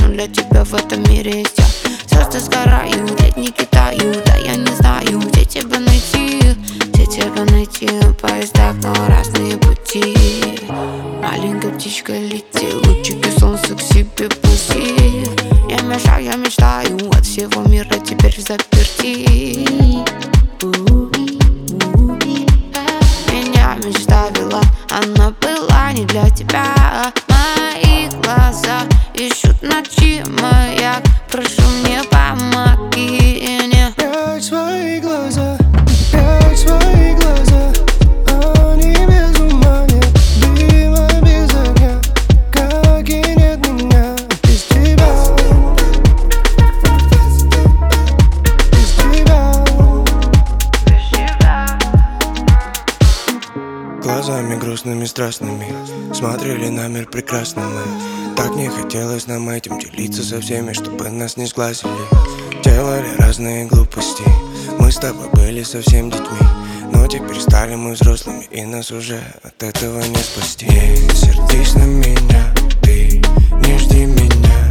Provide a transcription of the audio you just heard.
но для тебя в этом мире есть я. Звезды сгорают, ледники тают, да я не знаю, где тебя найти, где тебя найти. Поезда, но разные пути. Маленькая птичка, лети, лучики солнца к себе пусти. Я мешаю, я мечтаю, от всего мира теперь взаперти. Меня мечта вела, она была не для тебя. Мои глаза ищут ночи маяк, прошу, мне помоги мне. Прячь свои глаза, они без ума, нет дыма без огня, как и нет меня без тебя, без тебя. Глазами грустными, страстными смотрели на мир прекрасно мы. Так не хотелось нам этим делиться со всеми, чтобы нас не сглазили. Делали разные глупости, мы с тобой были совсем детьми, но теперь стали мы взрослыми, и нас уже от этого не спасти. Не сердись на меня, ты не жди меня.